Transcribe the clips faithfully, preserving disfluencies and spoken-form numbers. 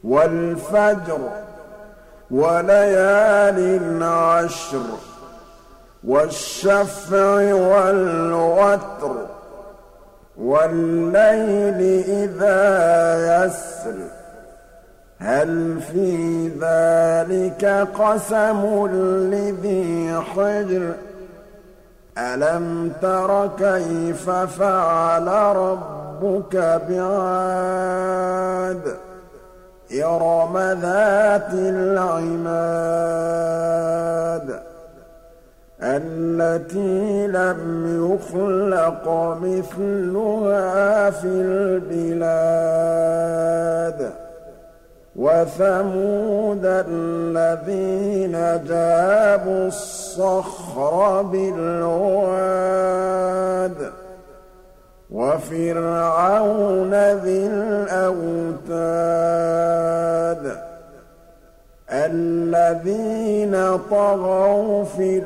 وَالْفَجْرِ وَلَيَالٍ عَشْرٍ وَالشَّفْعِ وَالْوَتْرِ وَاللَّيْلِ إِذَا يَسْرِ هَلْ فِي ذَٰلِكَ قَسَمٌ لِّذِي حِجْرٍ أَلَمْ تَرَ كَيْفَ فَعَلَ رَبُّكَ بِعَادٍ إِرَمَ ذَاتِ الْعِمَادِ الَّتِي لَمْ يُخْلَقْ مِثْلُهَا فِي الْبِلَادِ وَثَمُودَ الَّذِينَ جَابُوا الصَّخْرَ بِالْوَادِ وَفِرْعَوْنَ ذِي الْأَوْتَادِ الَّذِينَ طَغَوْا فِي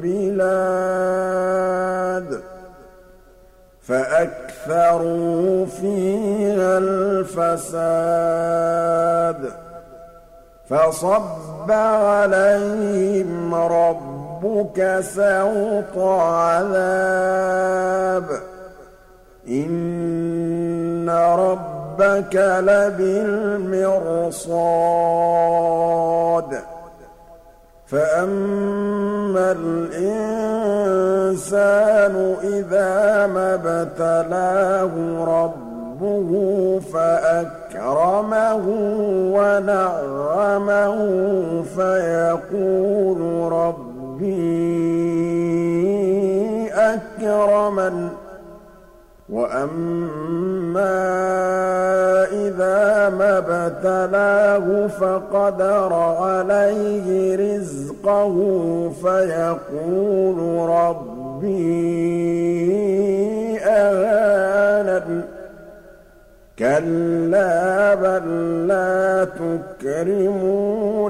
الْبِلَادِ فَأَكْثَرُوا فِيهَا الْفَسَادَ فَصَبَّ عَلَيْهِمْ رَبُّكَ سَوْطَ عَذَابٍ إِنَّ رَبَّكَ لَبِالْمِرْصَادِ فَأَمَّا الْإِنسَانُ إِذَا مَا ابْتَلَاهُ رَبُّهُ فَأَكْرَمَهُ وَنَعَّمَهُ فَيَقُولُ رَبِّي أَكْرَمَنِ وَأَمَّا إِذَا مَا ابْتَلَاهُ فَقَدَرَ عَلَيْهِ رِزْقَهُ فَيَقُولُ رَبِّي أَهَانَنِ كَلَّا بَل لَّا تُكْرِمُونَ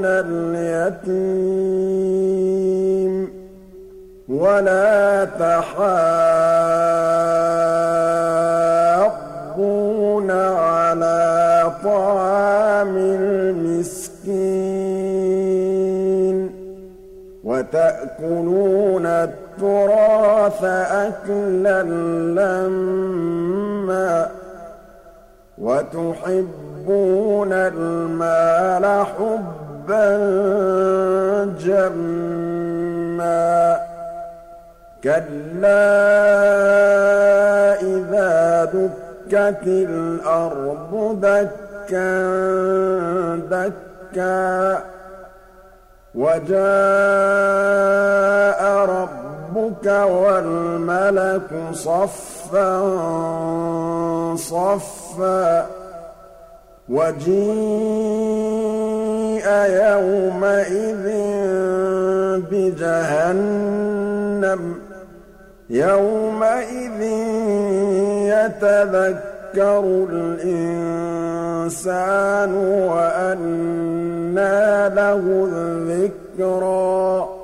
الْيَتِيمَ وَلَا تَحَاضُّونَ عَلَىٰ طَعَامِ الْمِسْكِينِ وَتَأْكُلُونَ التُّرَاثَ أَكْلًا لَّمًّا وَتُحِبُّونَ الْمَالَ حُبًّا جَمًّا كَلَّا إِذَا دُكَّتِ الْأَرْضُ دَكًّا دَكًّا وَجَاءَ رَبُّكَ وَالْمَلَكُ صَفًّا صَفًّا وَجِيءَ يَوْمَئِذٍ بِجَهَنَّمَ يَوْمَئِذٍ يَتَذَكَّرُ الْإِنسَانُ وَأَنَّىٰ لَهُ الذِّكْرَىٰ